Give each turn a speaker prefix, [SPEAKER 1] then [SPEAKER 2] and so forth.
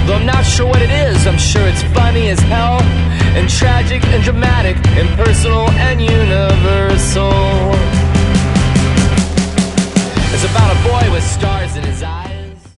[SPEAKER 1] Though I'm not sure what it is, I'm sure it's funny as hell, and tragic and dramatic, and personal and universal.